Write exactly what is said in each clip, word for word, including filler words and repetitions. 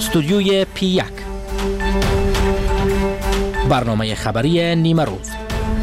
استودیوی پی یک، برنامه خبری نیمه روز.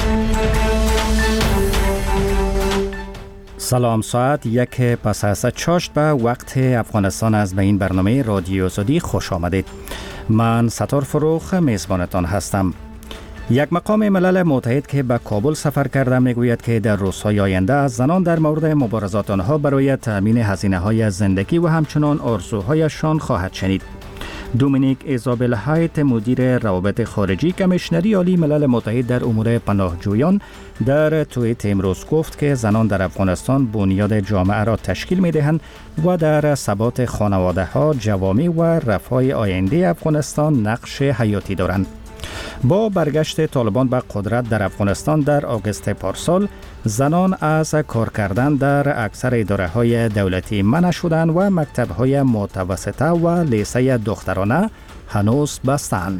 سلام، ساعت یک پس از چاشت به وقت افغانستان از به این برنامه رادیو آزادی خوش آمدید. من ستار فروخ میزبانتان هستم. یک مقام ملل متحد که به کابل سفر کرده میگوید که در روزهای آینده از زنان در مورد مبارزات آنها برای تأمین هزینه های زندگی و همچنان آرزوهایشان خواهد شنید. دومینیک ایزابل هایت، مدیر روابط خارجی کمیشنری عالی ملل متحد در امور پناهجویان، در توییت امروز گفت که زنان در افغانستان بنیاد جامعه را تشکیل می دهند و در ثبات خانواده ها، جوامع و رفاه آینده افغانستان نقش حیاتی دارند. با برگشت طالبان به قدرت در افغانستان در آگوست پارسال، زنان از کار کردن در اکثر اداره های دولتی منع شدند و مکتب های متوسطه و لیسه دخترانه هنوز بستند.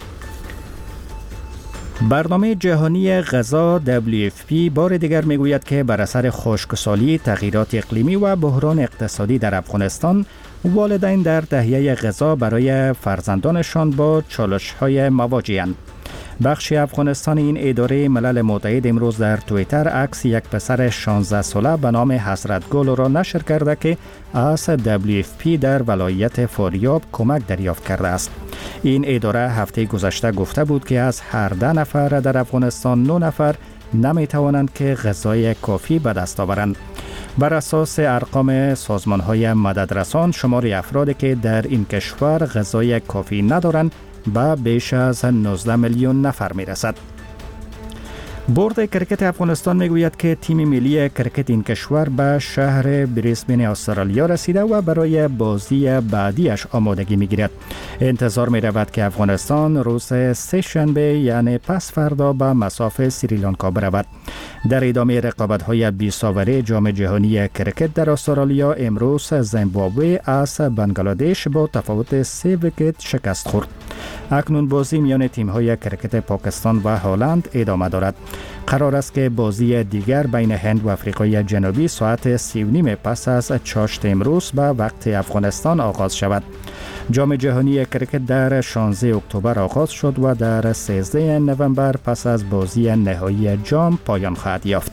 برنامه جهانی غذا دبلیو اف پی بار دیگر میگوید که بر اثر خشکسالی، تغییرات اقلیمی و بحران اقتصادی در افغانستان، والدین در تهیه غذا برای فرزندانشان با چالش‌های مواجه‌اند. بخش افغانستان این اداره ملل متحد امروز در توییتر عکس یک پسر شانزده ساله به نام حضرت گل را نشر کرده که از دبلیو اف پی در ولایت فاریاب کمک دریافت کرده است. این اداره هفته گذشته گفته بود که از هر ده نفر در افغانستان نه نفر نمی توانند که غذای کافی به دست آورند. بر اساس ارقام سازمان‌های مددرسان، شمار افرادی که در این کشور غذای کافی ندارند به بیش از نوزده میلیون نفر میرسد. بورد کرکت افغانستان میگوید که تیم ملی کرکت این کشور به شهر بریسبن استرالیا رسیده و برای بازی بعدیش آمادگی میگیرد. انتظار می رود که افغانستان روز سه شنبه یعنی پس فردا به مصاف سریلانکا برود. در ادامه رقابت‌های بی‌ساوری جام جهانی کرکت در استرالیا، امروز زیمبابوه از بنگلادش با تفاوت سه ویکت شکست خورد. اکنون بازی میان تیم‌های کرکت پاکستان و هلند ادامه دارد. قرار است که بازی دیگر بین هند و آفریقای جنوبی ساعت سی و نیم پس از چاشت امروز به وقت افغانستان آغاز شود. جام جهانی کرکت در شانزده اکتبر آغاز شد و در سیزده نوامبر پس از بازی نهایی جام پایان خواهد یافت.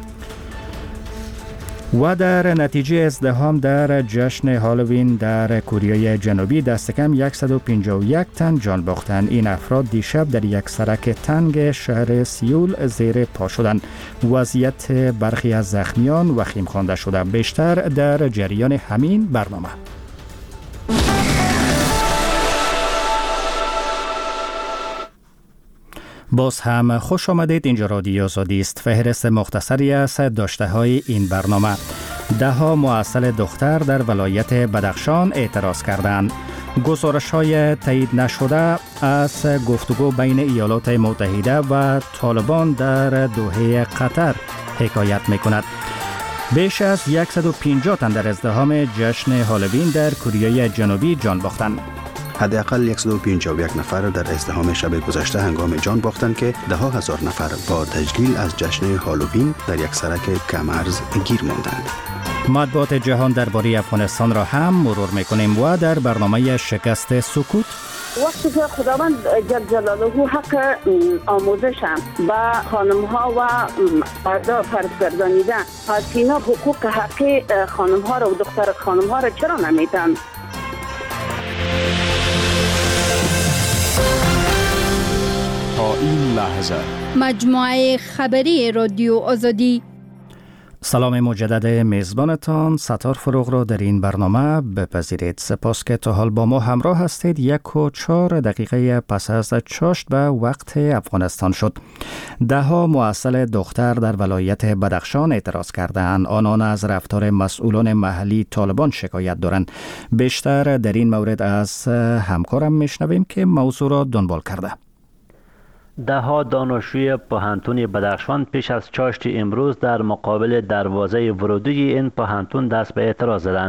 و در نتیجه ازدحام در جشن هالووین در کره جنوبی دست کم صد و پنجاه و یک تن جان باختند. این افراد دیشب در یک سرک تنگ شهر سیول زیر پا شدند. وضعیت برخی از زخمیان وخیم خوانده شده. بیشتر در جریان همین برنامه. باز هم خوش آمدید. اینجا رادیو آزادی است. فهرست مختصری از داشته های این برنامه. ده ها معسل دختر در ولایت بدخشان اعتراض کردند. گزارش های تایید نشده از گفتگو بین ایالات متحده و طالبان در دوحه قطر حکایت می کند. بیش از صد و پنجاه تن در ازدحام جشن هالووین در کره جنوبی جان باختند. حداقل صد و پنجاه و یک نفر در ازدحام شب گذشته هنگام جان باختند که ده ها هزار نفر با تشکیل از جشن هالووین در یک سرک کم‌ارز گیر ماندند. مطبوعات جهان درباره افغانستان را هم مرور می‌کنیم و در برنامه شکست سکوت وقتی که خداوند جل جلاله حق آموزشم به خانم‌ها و مردا فرض گردانیده، پس اینا حقوق حقی خانم‌ها را و دختر خانم‌ها را چرا نمیدن؟ تا این لحظه مجموعه خبری رادیو آزادی. سلام مجدد میزبانتان ستار فروغ را در این برنامه بپذیرید. سپاس که تا حال با ما همراه هستید. یک و چهار دقیقه پس از چاشت به وقت افغانستان شد. ده ها معسل دختر در ولایت بدخشان اعتراض کردند. آنان از رفتار مسئولان محلی طالبان شکایت دارند. بیشتر در این مورد از همکارم میشنویم که موضوع را دنبال کرده. ده ها دانشجوی پوهنتون بدخشان پیش از چاشت امروز در مقابل دروازه ورودی این پوهنتون دست به اعتراض زدند.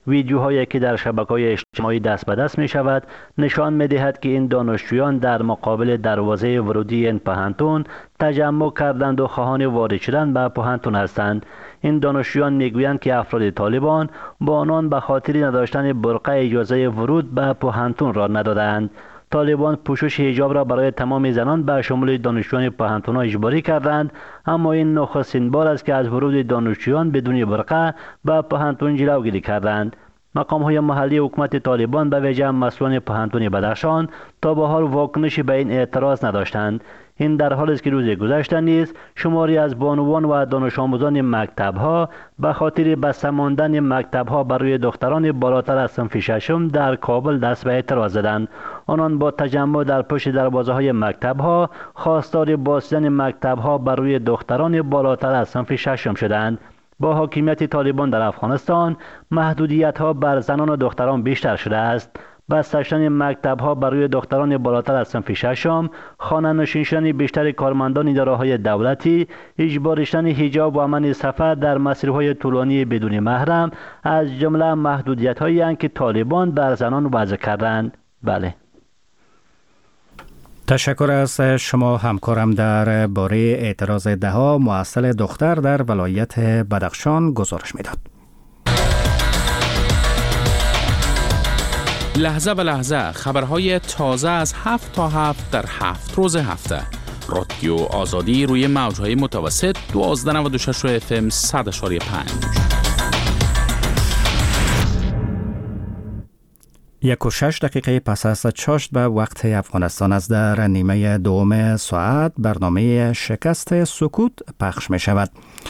ویدیوهایی که در شبکه‌های اجتماعی دست به دست می شود نشان می دهد که این دانشجویان در مقابل دروازه ورودی این پوهنتون تجمع کردند و خواهان وارد شدن به پوهنتون هستند. این دانشجویان میگویند که افراد طالبان با آنان به خاطر نداشتن برقع اجازه ورود به پوهنتون را ندادند. طالبان پوشش حجاب را برای تمام زنان به شمول دانشجویان پوهنتون‌ها اجباری کردند، اما این نخستین بار است که از ورود دانشجویان بدون برقع به پوهنتون جلوگیری کردند. مقام‌های محلی حکومت طالبان به ویژه مسئولان پوهنتون بدخشان تا به حال واکنشی به این اعتراض نداشتند. این در حالی است که روز گذشته نیز شماری از بانوان و دانش آموزان مکتب‌ها به خاطر بسته ماندن مکتب‌ها برای دختران بالاتر از صنف ششم در کابل دست به اعتراض زدند. آنان با تجمع در پشت دروازه‌های مکتب‌ها خواستار بازداشتن مکتب‌ها برای دختران بالاتر از صنف ششم شدند. با حاکمیت طالبان در افغانستان محدودیت‌ها بر زنان و دختران بیشتر شده است. بسته شدن مکتب‌ها برای دختران بالاتر از صنف ششم، خانه نشین شدن بیشتر کارمندان اداره‌های دولتی، اجبار شدن حجاب و منع سفر در مسیرهای طولانی بدون محرم از جمله محدودیت‌هایی اند که طالبان بر زنان وضع کردند. بله. تشکر از شما همکارم در باره اعتراض ده‌ها معسل دختر در ولایت بدخشان گزارش میداد. لحظه به لحظه خبرهای تازه از هفت تا هفت در هفت روز هفته. رادیو آزادی روی موجهای متوسط دوازده نود و شش اف ام صد و پنج. یک و شش دقیقه پس از چاشت به وقت افغانستان از در نیمه دوم ساعت برنامه شکست سکوت پخش می شود.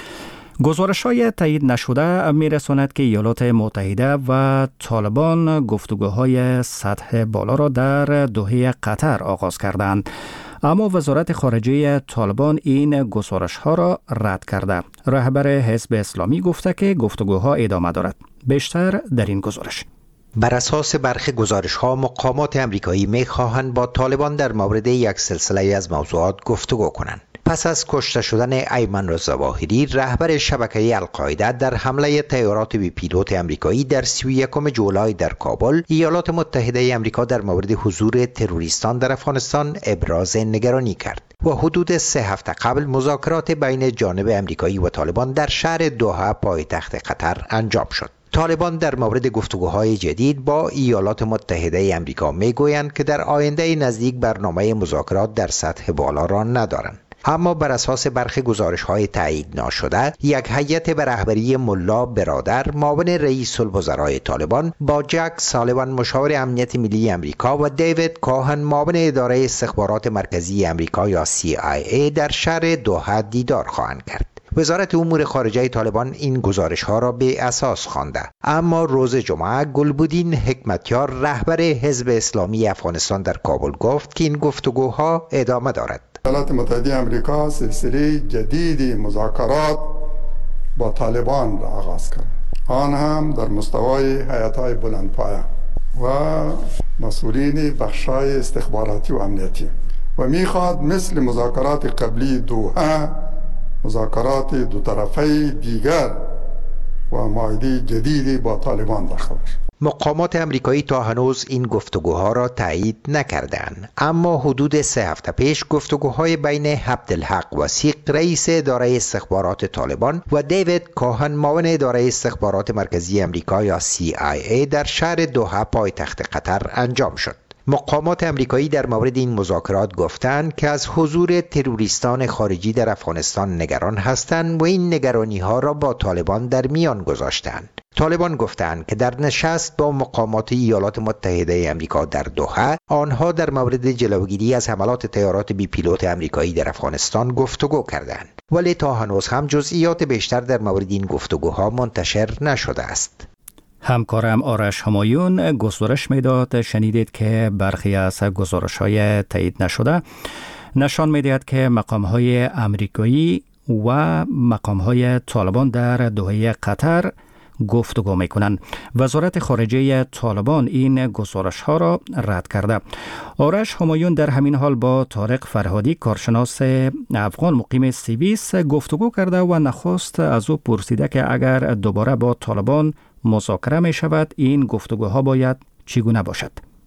گزارش های تایید نشده می رساند که ایالات متحده و طالبان گفتگوهای سطح بالا را در دوحه قطر آغاز کردند. اما وزارت خارجه طالبان این گزارش ها را رد کرده. رهبر حزب اسلامی گفته که گفتگوها ادامه دارد. بیشتر در این گزارش. بر اساس برخی گزارش‌ها مقامات امریکایی می‌خواهند با طالبان در مورد یک سلسله از موضوعات گفتگو کنند. پس از کشته شدن ایمن رضا ظاهری رهبر شبکه القاعده در حمله تیارات بی پیلوت امریکایی در سی و یکم جولای در کابل، ایالات متحده امریکا در مورد حضور تروریستان در افغانستان ابراز نگرانی کرد و حدود سه هفته قبل مذاکرات بین جانب امریکایی و طالبان در شهر دوحه پایتخت قطر انجام شد. طالبان در مورد گفتگوهای جدید با ایالات متحده امریکا میگویند که در آینده نزدیک برنامه مذاکرات در سطح بالا را ندارند. اما بر اساس برخی گزارش‌های تایید نشده، یک هیئت به رهبری ملا برادر معاون رئیس الوزرای طالبان با جک سالیوان مشاور امنیت ملی امریکا و دیوید کوهن معاون اداره استخبارات مرکزی امریکا یا سی آی ای در شهر دوحه دیدار خواهند کرد. وزارت امور خارجه طالبان این گزارش‌ها را به اساس خوانده، اما روز جمعه گلبودین حکمتیار رهبر حزب اسلامی افغانستان در کابل گفت که این گفتگوها ادامه دارد. ایالات متحده آمریکا سلسله جدیدی مذاکرات با طالبان را آغاز کرد، آن هم در مستوای هیئت‌های بلندپایه و مسئولین بخش‌های استخباراتی و امنیتی و می‌خواد مثل مذاکرات قبلی دوحه مذاکرات دو طرفه دیگر و معاهده جدیدی با طالبان داشته باشد. مقامات امریکایی تا هنوز این گفتگوها را تایید نکردند، اما حدود سه هفته پیش گفتگوهای بین عبدالحق وثیق رئیس اداره استخبارات طالبان و دیوید کوهن معاون اداره استخبارات مرکزی امریکا یا سی آی ای در شهر دوحه پایتخت قطر انجام شد. مقامات امریکایی در مورد این مذاکرات گفتند که از حضور تروریستان خارجی در افغانستان نگران هستند و این نگرانی ها را با طالبان در میان گذاشتند. طالبان گفتند که در نشست با مقامات ایالات متحده امریکا در دوحه آنها در مورد جلوگیری از حملات طیارات بی پیلوت امریکایی در افغانستان گفتگو کردند، ولی تا هنوز هم جزئیات بیشتر در مورد این گفتگوها منتشر نشده است. همکارم آرش همایون گزارش میداد. شنیدید که برخی از گزارش‌های تایید نشده نشان میدهد که مقام‌های امریکایی و مقام‌های طالبان در دوحه قطر گفتگو میکنند. وزارت خارجه طالبان این گزارش‌ها را رد کرده. آرش همایون در همین حال با طارق فرهادی کارشناس افغان مقیم سوئیس گفتگو کرده و نخست از او پرسیده که اگر دوباره با طالبان مذاکره می شود، این گفتگوها باید چگونه باشد؟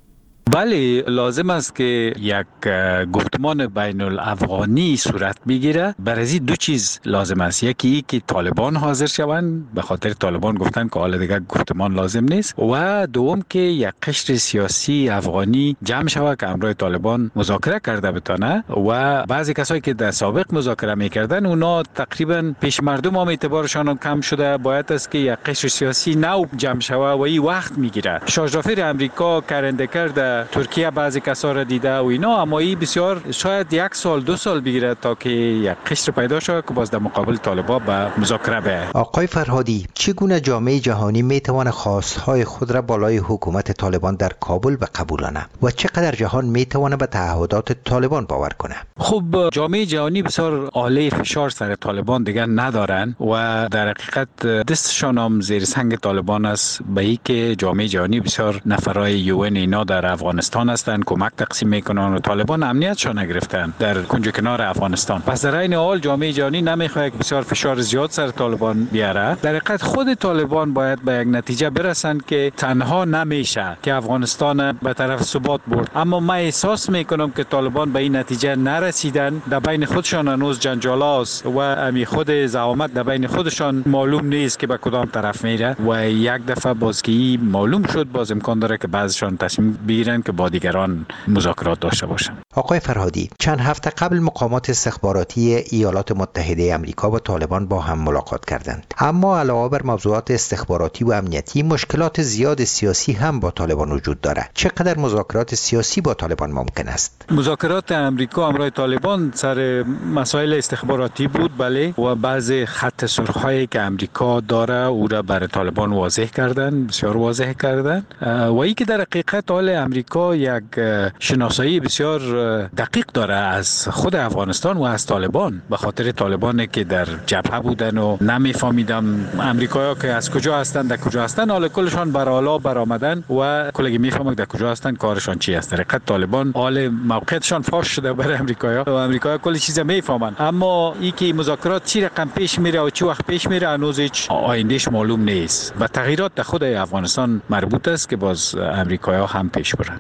بله، لازم است که یک گفتمان بین الافغانی صورت بگیره. برای دو چیز لازم است. یکی ای که طالبان حاضر شوند، به خاطر طالبان گفتن که حالا دیگه گفتمان لازم نیست، و دوم که یک قشر سیاسی افغانی جمع شود که همراه طالبان مذاکره کرده بتانه. و بعضی کسایی که در سابق مذاکره میکردن اونا تقریبا پیش مردم هم اعتبارشان کم شده. باید است که یک قشر سیاسی نو جمع شود و این وقت میگیره. شاهجافر امریکا کرنده کرده، ترکیه بعضی کسا را دیده و اینا، اما این بسیار شاید یک سال دو سال بگیره تا که یک قشر پیدا شود که باز در مقابل طالبان به مذاکره بیاید. آقای فرهادی، چگونه جامعه جهانی میتواند خواستهای خود را بالای حکومت طالبان در کابل بقبولانه و چقدر جهان میتواند به تعهدات طالبان باور کنه؟ خب جامعه جهانی بسیار آله فشار سر طالبان دیگر ندارن و در حقیقت دستشان هم زیر سنگ طالبان است. به این که جامعه جهانی بسیار نفرای یو ان اینا در افغانستان هستند، کمک تقسیم میکنن و طالبان امنیتشان نگرفتن در کنج کنار افغانستان. پس در این حال جامعه جهانی نمیخواد که بسیار فشار زیاد سر طالبان بیاره. در حقیقت خود طالبان باید به یک نتیجه برسند که تنها نمیشه که افغانستان به طرف ثبات برد. اما من احساس میکنم که طالبان به این نتیجه نرسیدن. در بین خودشان هنوز جنجالاست و امی خود زعامت در بین خودشان معلوم نیست که به کدام طرف میره و یک دفعه بازگی معلوم شد، باز امکان داره که بعضشان تصمیم بگیرن که با دیگران مذاکرات داشته باشند. آقای فرهادی، چند هفته قبل مقامات استخباراتی ایالات متحده آمریکا با طالبان با هم ملاقات کردند. اما علاوه بر موضوعات استخباراتی و امنیتی، مشکلات زیاد سیاسی هم با طالبان وجود دارد. چقدر مذاکرات سیاسی با طالبان ممکن است؟ مذاکرات امریکا همراه طالبان سر مسائل استخباراتی بود، بله، و بعض خط سرخ‌هایی که امریکا داره او را برای طالبان واضح کردن، بسیار واضح کردن. و ای که در حقیقت حال امریکا یک شناسایی بسیار دقیق داره از خود افغانستان و از طالبان، به خاطر طالبان که در جبهه بودن و نمیفهمیدم امریکایی‌ها که از کجا هستند در کجا هستند، حالا کلشان بر اعلا برآمدن و کلگی میفهمن در کجا هستند، کارشان چی است. در حقیقت طالبان حال موقعیتشان فاش شده برای امریکایی‌ها و امریکایی‌ها کلی چیزا میفهمن. اما ای که مذاکرات چی رقم پیش میره و چی وقت پیش میره هنوز هیچ آیندهش معلوم نیست. و تغییرات در خود افغانستان مربوط است که باز امریکایی‌ها هم پیش برن.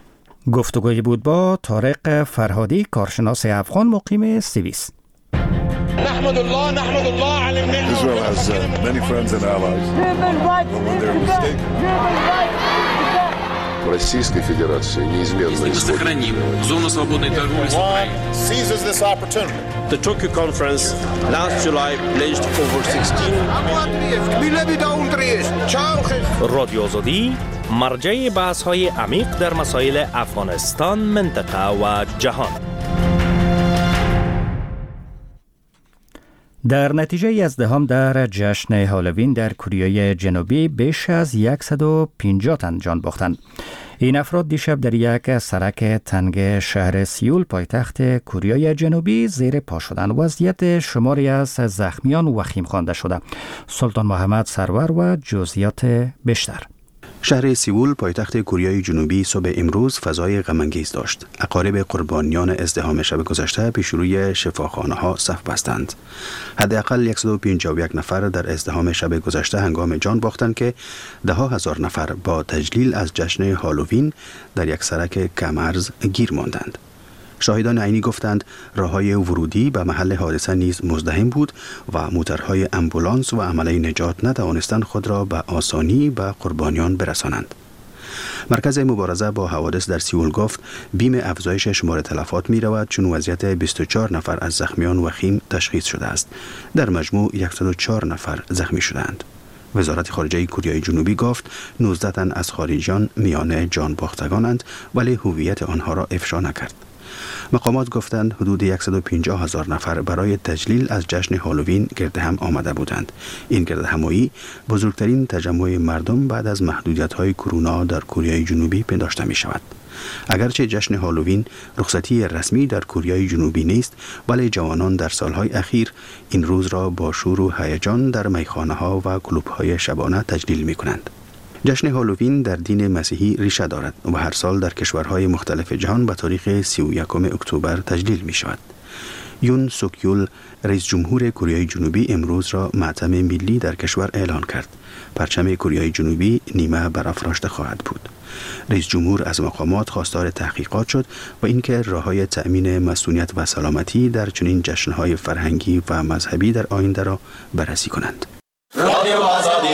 گفتگویی بود با طارق فرهادی، کارشناس افغان مقیم سوئیس. نحمد الله نحمد الله على النعمة. Israel has uh, many friends and allies. Российской Федерации неизменно сохраним зону свободной торговли с Украиной. Seizes this opportunity. The Tokyo conference last July pledged over sixteen. رادیو آزادی مرجع بحث‌های عمیق در مسائل افغانستان، منطقه و جهان. در نتیجه یازدهم در جشن هالووین در کره جنوبی بیش از صد و پنجاه تن جان باختند. این افراد دیشب در یک سرک تنگ شهر سیول پایتخت کره جنوبی زیر پا شدند. وضعیت شماری از زخمیان وخیم خوانده شده. سلطان محمد سرور و جزئیات بیشتر. شهر سیول پایتخت کره جنوبی صبح امروز فضای غم‌انگیز داشت. اقارب قربانیان ازدحام شب گذشته پیش روی شفاخانه‌ها صف بستند. حداقل صد و پنجاه و یک نفر در ازدحام شب گذشته هنگام جان باختند که ده ها هزار نفر با تجلیل از جشن هالووین در یک سرک کم‌ارز گیر ماندند. شاهدان عینی گفتند راههای ورودی به محل حادثه نیز مزدحم بود و موترهای امبولانس و عمله نجات نتوانستند خود را به آسانی به قربانیان برسانند. مرکز مبارزه با حوادث در سیول گفت بیم افزایش شمار تلفات می رود چون وضعیت بیست و چهار نفر از زخمیان وخیم تشخیص شده است. در مجموع صد و چهار نفر زخمی شدند. وزارت خارجه کره جنوبی گفت نوزده تن از خارجیان میان جان باختگانند ولی هویت آنها را افشا نکرد. مقامات گفتند حدود صد و پنجاه هزار نفر برای تجلیل از جشن هالووین گرد هم آمده بودند. این گرد همایی بزرگترین تجمع مردم بعد از محدودیت‌های کرونا در کره جنوبی پنداشته می شود. اگرچه جشن هالووین رخصتی رسمی در کره جنوبی نیست، ولی جوانان در سالهای اخیر این روز را با شور و هیجان در میخانه‌ها و کلوب‌های شبانه تجلیل می‌کنند. جشن هالووین در دین مسیحی ریشه دارد و هر سال در کشورهای مختلف جهان به تاریخ سی و یکم اکتبر تجلیل می شود. یون سوک یول رئیس جمهور کره جنوبی امروز را ماتم ملی در کشور اعلان کرد. پرچم کره جنوبی نیمه برافراشته خواهد بود. رئیس جمهور از مقامات خواستار تحقیقات شد و اینکه راه‌های تأمین مسئولیت و سلامتی در چنین جشن‌های فرهنگی و مذهبی در آینده را بررسی کنند. رادیو آزادی.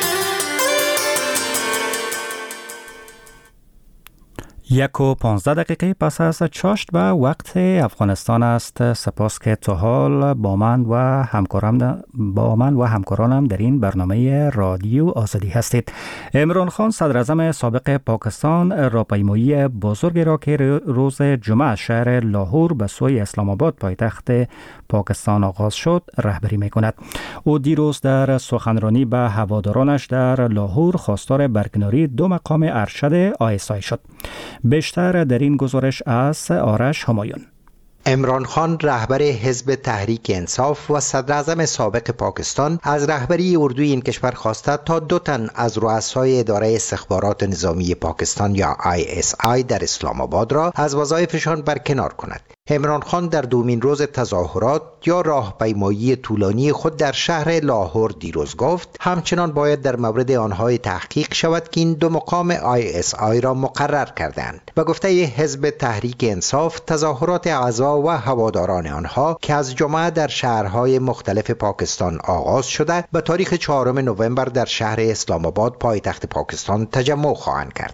یک و پانزده دقیقه پس از چاشت به وقت افغانستان است. سپاس که تا حال با من و همکارم با من و همکارانم در این برنامه رادیو آزادی هستید. عمران خان صدر اعظم سابق پاکستان راهپیمایی بزرگی را که روز جمعه شهر لاهور به سوی اسلام آباد پایتخت پاکستان آغاز شد رهبری می‌کند. او دیروز در سخنرانی به هوادارانش در لاهور خواستار برکناری دو مقام ارشد آی اس آی شد. بیشتر در این گزارش از آرش همایون. عمران خان رهبر حزب تحریک انصاف و صدر اعظم سابق پاکستان از رهبری اردوی این کشور خواسته تا دو تن از رؤسای اداره استخبارات نظامی پاکستان یا آی اس آی در اسلام آباد را از وظایفشان برکنار کند. عمران خان در دومین روز تظاهرات یا راهپیمایی طولانی خود در شهر لاهور دیروز گفت همچنان باید در مورد آنها تحقیق شود که این دو مقام آی اس آی را مقرر کردند. و گفته حزب تحریک انصاف تظاهرات اعضا و هواداران آنها که از جمعه در شهرهای مختلف پاکستان آغاز شده به تاریخ چهارم نوامبر در شهر اسلام آباد پایتخت پاکستان تجمع خواهند کرد.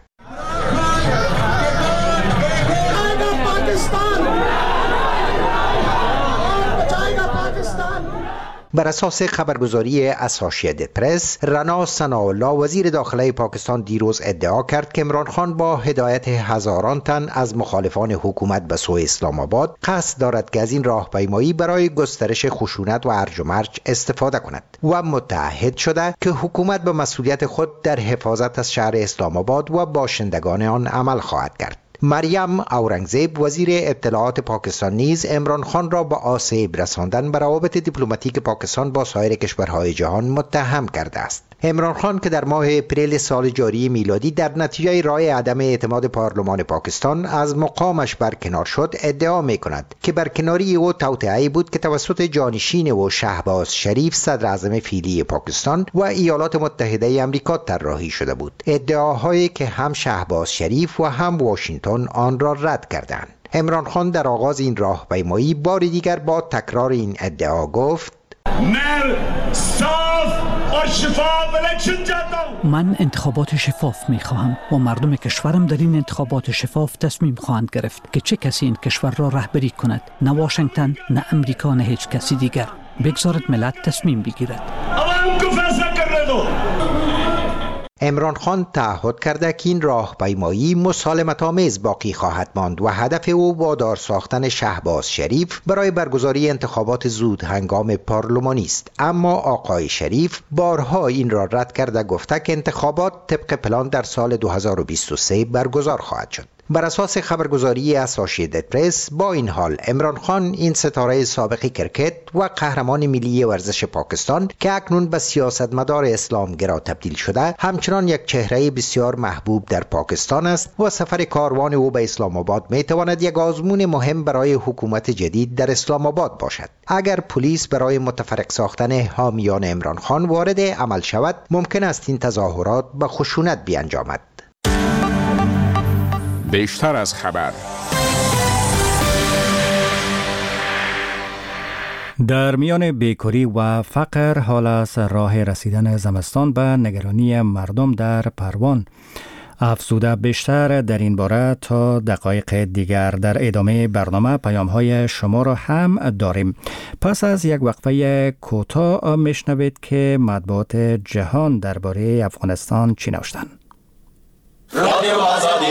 بر اساس خبرگزاری اسوسییتد پرس، رنا ثناءالله وزیر داخله پاکستان دیروز ادعا کرد که عمران خان با هدایت هزاران تن از مخالفان حکومت به سوی اسلام آباد قصد دارد که از این راهپیمایی برای گسترش خشونت و هرج و مرج استفاده کند و متعهد شده که حکومت به مسئولیت خود در حفاظت از شهر اسلام آباد و باشندگان آن عمل خواهد کرد. مریم اورنگزیب وزیر اطلاعات پاکستان نیز عمران خان را با آسیب رساندن به روابط دیپلماتیک پاکستان با سایر کشورهای جهان متهم کرده است. عمران خان که در ماه اپریل سال جاری میلادی در نتیجه رای عدم اعتماد پارلمان پاکستان از مقامش برکنار شد، ادعا می کند که برکناری او توطئه‌ای بود که توسط جانشین او شهباز شریف صدر اعظم فعلی پاکستان و ایالات متحده آمریکا طراحی شده بود. ادعاهایی که هم شهباز شریف و هم واشنگتن آن را رد کردند. عمران خان در آغاز این راهپیمایی بار دیگر با تکرار این ادعا گفت: من انتخابات شفاف می خواهم و مردم کشورم در این انتخابات شفاف تصمیم خواهند گرفت که چه کسی این کشور را رهبری کند. نه واشنگتن، نه امریکا، نه هیچ کسی دیگر. بگذارد ملت تصمیم بگیرد. عمران خان تعهد کرده که این راهپیمایی مسالمت‌آمیز باقی خواهد ماند و هدف او وادار ساختن شهباز شریف برای برگزاری انتخابات زود هنگام پارلمانی است. اما آقای شریف بارها این را رد کرده گفته که انتخابات طبق پلان در سال دو هزار و بیست و سه برگزار خواهد شد. بر اساس خبرگزاری اسوسییتد پرس، با این حال عمران خان این ستاره سابق کرکت و قهرمان ملی ورزش پاکستان که اکنون به سیاستمدار اسلامگرا تبدیل شده، همچنان یک چهره بسیار محبوب در پاکستان است و سفر کاروان او به اسلام آباد می تواند یک آزمون مهم برای حکومت جدید در اسلام آباد باشد. اگر پلیس برای متفرق ساختن حامیان عمران خان وارد عمل شود، ممکن است این تظاهرات به خشونت بیانجامد. بیشتر از خبر. در میان بیکاری و فقر حال از راه رسیدن زمستان به نگرانی مردم در پروان افزوده. بیشتر در این باره تا دقایق دیگر در ادامه برنامه پیام‌های شما را هم داریم. پس از یک وقفه کوتاه میشنوید که مطبوعات جهان درباره افغانستان چی نوشتند. رادیو آزادی.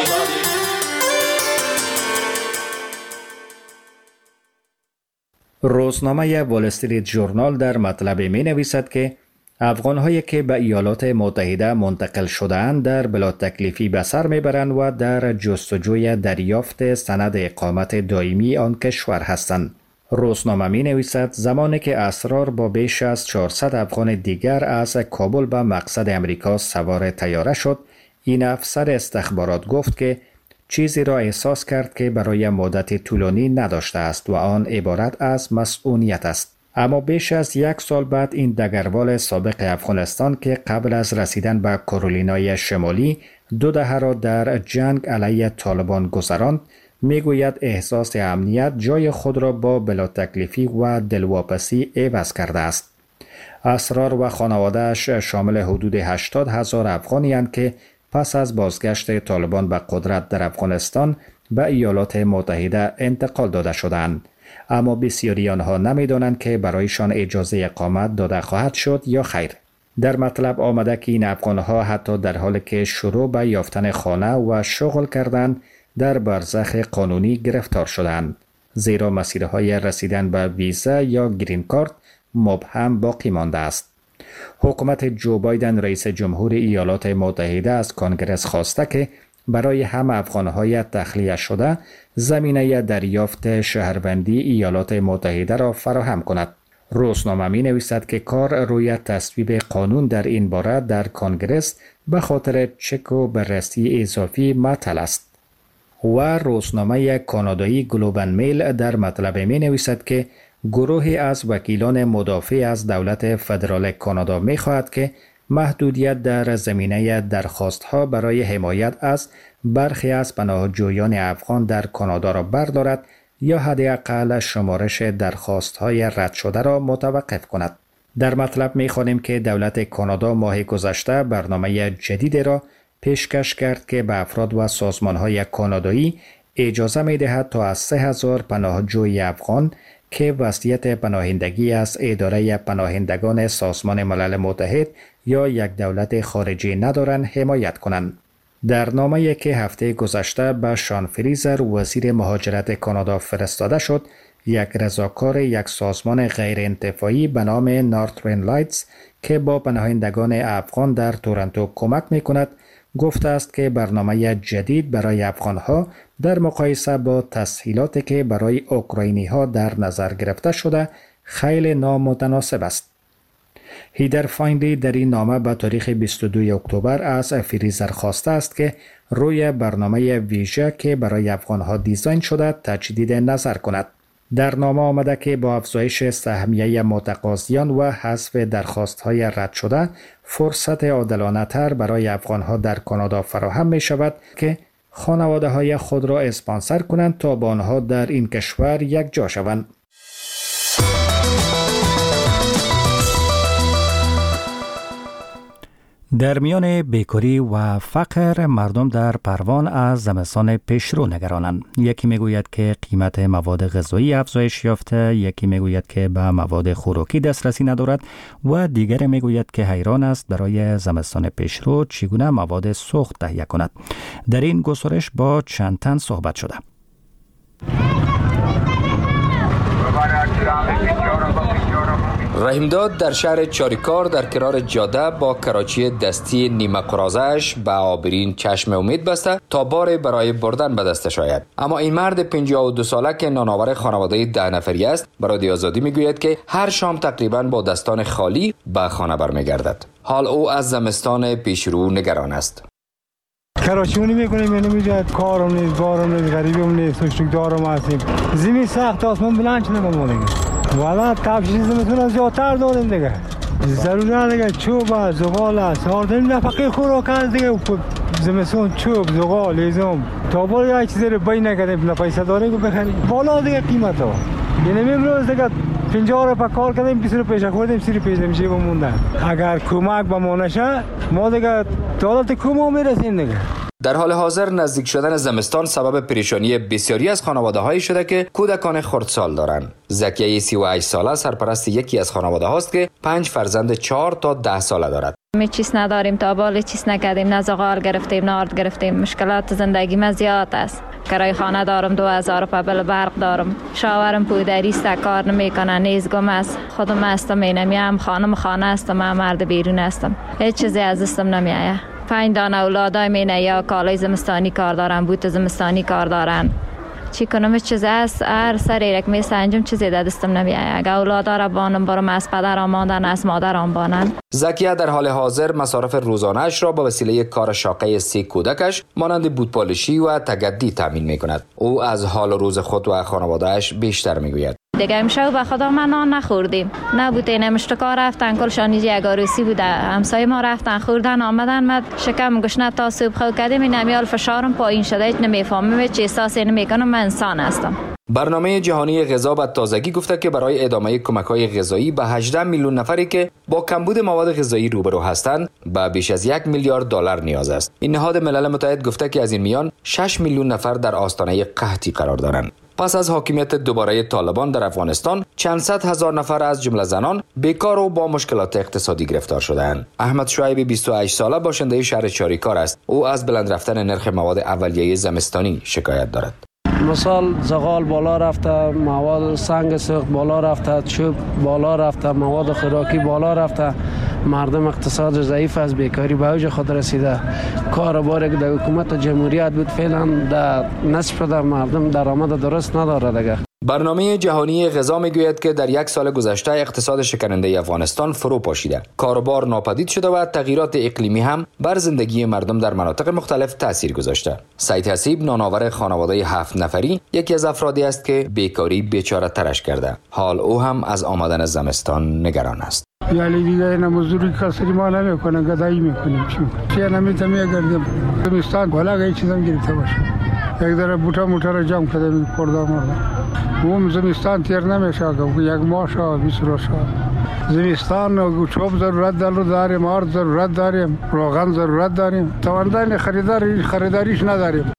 روزنامه وال استریت ژورنال در مطلب می نویسد که افغان‌هایی که به ایالات متحده منتقل شده‌اند در بلا تکلیفی به سر میبرند و در جستجوی دریافت سند اقامت دائمی آن کشور هستند. روزنامه می نویسد زمانی که اسرار با بیش از چهارصد افغان دیگر از کابل به مقصد امریکا سوار طیاره شد، این افسر استخبارات گفت که چیزی را احساس کرد که برای مدت طولانی نداشته است و آن عبارت از مسئولیت است. اما بیش از یک سال بعد این دگروال سابق افغانستان که قبل از رسیدن به کارولینای شمالی دو دهه را در جنگ علیه طالبان گذراند، میگوید احساس امنیت جای خود را با بلا تکلیفی و دلواپسی عوض کرده است. اسرار و خانواده‌اش شامل حدود هشتاد هزار افغانی اند که پس از بازگشت طالبان به قدرت در افغانستان به ایالات متحده انتقال داده شدند. اما بسیاری آنها نمی‌دانند که برایشان اجازه اقامت داده خواهد شد یا خیر. در مطلب آمده که این افغانها حتی در حالی که شروع به یافتن خانه و شغل کردند در برزخ قانونی گرفتار شدند، زیرا مسیرهای رسیدن به ویزا یا گرین کارت مبهم باقی مانده است. حکومت جو بایدن رئیس جمهور ایالات متحده از کنگره خواسته که برای همه افغانهای تخلیه شده زمینه دریافت شهروندی ایالات متحده را فراهم کند. روزنامه می نویسد که کار روی تصویب قانون در این باره در کنگرس به خاطر چک و بررسی اضافی معطل است. و روزنامه کانادایی گلوبال میل در مطلب می نویسد که گروهی از وکیلان مدافع از دولت فدرال کانادا می خواهد که محدودیت در زمینه درخواست‌ها برای حمایت از برخی از پناهجویان افغان در کانادا را بردارد یا حداقل شمارش درخواست‌های رد شده را متوقف کند. در مطلب می‌خوانیم که دولت کانادا ماه گذشته برنامه جدیدی را پیشکش کرد که به افراد و سازمان‌های کانادایی اجازه می‌دهد تا از سه هزار پناهجوی افغان که وصیت پناهندگی از اداره پناهندگان سازمان ملل متحد یا یک دولت خارجی ندارند حمایت کنند. در نامه‌ای که هفته گذشته به شان فریزر وزیر مهاجرت کانادا فرستاده شد، یک رضاکار یک سازمان غیر انتفاعی به نام نارترن لایتس که با پناهندگان افغان در تورنتو کمک می‌کند گفته است که برنامه جدید برای افغان‌ها در مقایسه با تسهیلاتی که برای اوکراینی‌ها در نظر گرفته شده خیلی نامتناسب است. هیدر فایندی در این نامه به تاریخ بیست و دو اکتبر از فریزر خواسته است که روی برنامه ویژه که برای افغان‌ها دیزاین شده تجدید نظر کند. در نامه آمده که با افزایش سهمیه متقاضیان و حذف درخواست‌های رد شده فرصت عادلانه‌تر برای افغان‌ها در کانادا فراهم می‌شود که خانواده‌های خود را اسپانسر کنند تا با آنها در این کشور یک جا شوند. در میان بیکاری و فقر مردم در پروان از زمستان پیشرو نگرانند. یکی میگوید که قیمت مواد غذایی افزایش یافته، یکی میگوید که به مواد خوراکی دسترسی ندارد و دیگر میگوید که حیران است برای زمستان پیشرو چگونه مواد سوخت تهیه کند. در این گزارش با چند تن صحبت شده. رحیمداد در شهر چاریکار در کنار جاده با کراچی دستی نیمه قرازش به آبرین چشم امید بسته تا بار برای بردن به دستش آید. اما این مرد پنجاه و دو ساله که نانآور خانواده ده نفری است به رادیو آزادی میگوید که هر شام تقریبا با دستان خالی به خانه برمیگردد. حال او از زمستان پیشرو نگران است. کراچیونی میکنیم یعنی میجا کارم نیست، بارم نیست، غریبم نیست، سوشتک دارم هستیم. زمین سخت آسمان بلند شده ما دیگه. والا تفشیش زمستون زیادتر داریم دیگه. ضروری دیگه چوب است، زغال است. آردن نفقه خوراک است دیگه. زمستون چوب، زغال، هیزم. تا بالا یک چیزی رو بای نکردیم، نه پیسه داریم که بخریم. بالا دیگه قیمت ها. یعنی امروز دیگه پنجاه رو کار کردیم، بیست رو پیش خوردیم، سی رو پیش نمیشه بموندن. اگر کمک به ما نشه، ما دیگه دولت کمو میرسیم دیگه. در حال حاضر نزدیک شدن زمستان سبب پریشانی بسیاری از خانواده‌هایی شده که کودکان خردسال دارند. زکیه سی و هشت ساله سرپرست یکی از خانواده هاست که پنج فرزند چهار تا ده ساله دارد. می چیز نداریم، تا بال چیز نکردیم، نه زغال گرفتیم، نه آرد گرفتیم. مشکلات زندگی ما زیاد است. کرای خانه دارم، دو هزار روپیه بل برق دارم. شاورم پودری است، کار نمیکنه، نیزگم است. خودم هستم، اینم خانم خانه هستم، من مرد بیرون هستم. هیچ چیزی از دستم نمیآید. پنج دانه اولادای مینه یا کالای زمستانی کار دارن، بوت زمستانی کار دارن. چی کنم چیز است هر سری یک می سنجم چیزی در دستم نمیاد. اگه اولاد را بانم برم از پدرم ماندن از مادرم بانن. زکیه در حال حاضر مصارف روزانه‌اش را به وسیله کار شاقه سه کودکش مانند بودپالشی و تگدی تامین می‌کند. او از حال روز خود و خانواده‌اش بیشتر می‌گوید. دیگه امشب به خدا من نان نخوردیم. نبوده نمشتکا رفتن کلشان یک عروسی بوده. همسایه ما رفتن خوردن آمدن من شکم گشنه تا صبح خو کردیم. این نمیال فشارم پایین شده هیچ نمیفهمم چه احساسی نمیکنم. من انسان هستم. برنامه جهانی غذا به تازگی گفته که برای ادامه کمک‌های غذایی به هجده میلیون نفری که با کمبود مواد غذایی روبرو هستند به بیش از یک میلیارد دلار نیاز است. این نهاد ملل متحد گفته که از این میان شش میلیون نفر در آستانه قحطی قرار دارند. پس از حاکمیت دوباره طالبان در افغانستان چند صد هزار نفر از جمله زنان بیکار و با مشکلات اقتصادی گرفتار شده‌اند. احمد شعیب بیست و هشت ساله باشنده شهر چاریکار است. او از بلند رفتن نرخ مواد اولیه زمستانی شکایت دارد. مثال زغال بالا رفته، مواد سنگ سوخت بالا رفته، چوب بالا رفته، مواد خوراکی بالا رفته. مردم اقتصاد ضعیف از بیکاری به اوج خود رسیده. کاروباری که در حکومت جمهوریت بود فعلا در نصف شده. مردم درآمد درست نداره دیگه. برنامه جهانی غذا میگوید که در یک سال گذشته اقتصاد شکننده افغانستان فرو پاشیده. کاروبار ناپدید شده و تغییرات اقلیمی هم بر زندگی مردم در مناطق مختلف تاثیر گذاشته. سعید حسیب نانآور خانواده هفت نفری یکی از افرادی است که بیکاری بیچاره ترش کرده. حال او هم از آمدن زمستان نگران است. یعنی دیگه اینا مزدوری کسری ما نمیکنه، گدایی میکنیم. چی چه نمیتونم میگردیم زمستان بالا هیچ چیزم گرفته باشه. یک ذره بوتا موتا را جمع کرده می پردا مرده. اون زمستان تیر نمیشه که یک ماه شد بیست روز شد. زمستان چوب ضرورت داریم، آرد ضرورت داریم، روغن ضرورت داریم. توانایی خریداری خریداریش نداریم.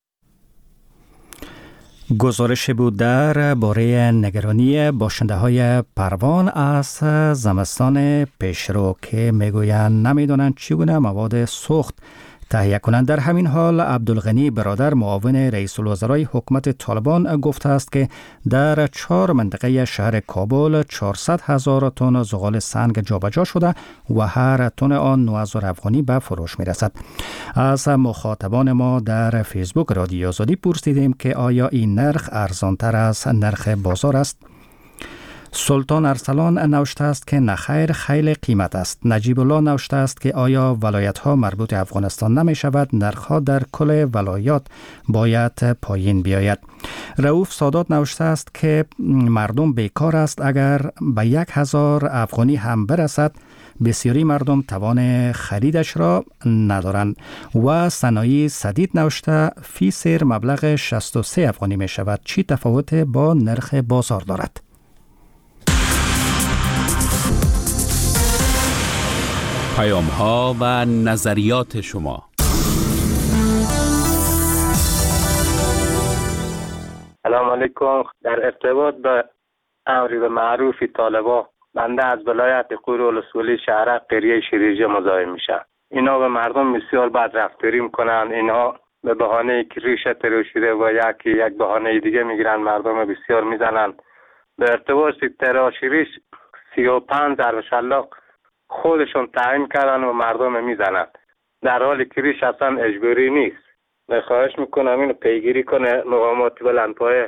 گزارش بود در باره نگرانی باشنده های پروان از زمستان پیشرو که میگویند نمیدونند چگونه مواد سوخت تهیه کنند. در همین حال عبدالغنی برادر معاون رئیس الوزرای حکومت طالبان گفته است که در چهار منطقه شهر کابل چهارصد هزار تن زغال سنگ جابجا شده و هر تن آن نه هزار افغانی به فروش می رسد. از مخاطبان ما در فیسبوک رادیو آزادی پرسیدیم که آیا این نرخ ارزانتر از نرخ بازار است؟ سلطان ارسلان نوشته است که نخیر خیلی قیمت است. نجیب الله نوشته است که آیا ولایت ها مربوط افغانستان نمی شود؟ نرخ ها در کل ولایات باید پایین بیاید. رؤوف سادات نوشته است که مردم بیکار است. اگر به یک هزار افغانی هم برسد بسیاری مردم توان خریدش را ندارند. و صنایع سدید نوشته فی سیر مبلغ شصت و سه افغانی می شود. چی تفاوت با نرخ بازار دارد؟ پیام ها و نظریات شما. سلام علیکم. در ارتباط به امر معروف طالبان بنده از ولایت قور ولسوالی شهر قریه شیرجه مزاحم میشم. اینا به مردم بسیار بد رفتاری میکنن. اینا به بهانه که ریشه ترو شده و یکی یک بهانه دیگه میگیرن مردم بسیار میزنن. به ارتباط تراشیریش سی و پنج ضرب شلاق خودشون تعیین کردن و مردم میزنن، در حالی که ریش اصلا اجباری نیست. خواهش میکنم اینو پیگیری کنه مقامات بلندپایه.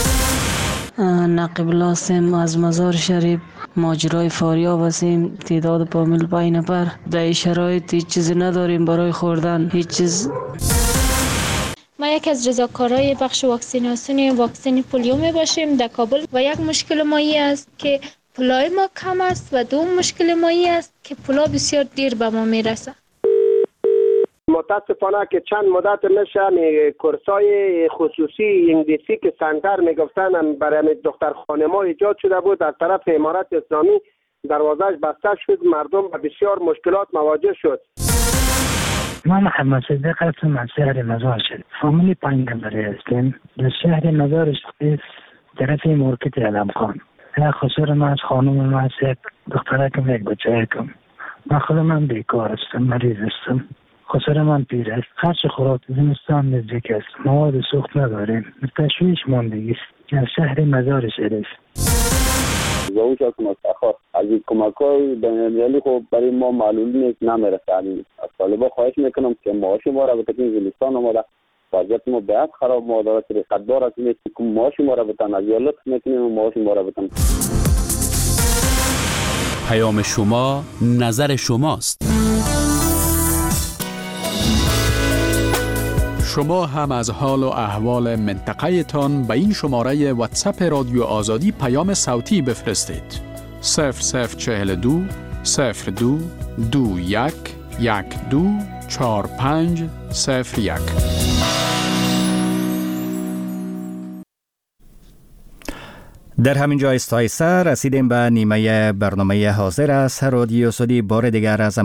نقیب لاسم از مزار شریف ماجرای فاریاب هستیم. تعداد پامیل پنج نفر. در این شرایط هیچ چیزی نداریم برای خوردن، هیچ چیز. ما یک از رضاکارای بخش واکسیناسیون واکسن پولیو می باشیم در کابل و یک مشکل ما این است که پولای ما کم است و دوم مشکل ما این است که پولا بسیار دیر به ما میرسه. متاسفانه که چند مدت میشه کورسای خصوصی انگلیسی که سنتر میگفتن برای دختر خانم‌ها ایجاد شده بود از طرف امارت اسلامی دروازه‌اش بسته شد، مردم به بسیار مشکلات مواجه شد. ما محمد صدیق هستم از شهر مزار شریف. فامیلی پنج نفری هستیم. در شهر مزار شریف طرف مارکت علم خان. یک خسر من از خانم من از یک دختره کم یک بچه کم. من خودم من بیکار هستم، مریض هستم. خسر من پیر است. خرچ خوراک زمستان نزدیک است. مواد سوخت نداریم. تشویش ماندگی است. از شهر مزار شریف. زوج از مستخار از این کمک های بین‌المللی خب برای ما معلوم نیست، نمیرسه. از طالبا خواهش میکنم که معاش ما را به تکین زمستان آمده وضعیت ما به حد خراب ما داره که قدار است نیست که معاش ما را بتن از یا لطف میکنیم معاش ما را بتن. پیام شما نظر شماست. شما هم از حال و احوال منطقه تان به این شماره واتساپ رادیو آزادی پیام صوتی بفرستید. صفر صفر چهل دو صفر دو دو یک یک دو چهار پنج صفر یک. در همین جای استایسه رسیدیم به نیمه برنامه حاضر است رادیو آزادی. بار دیگر از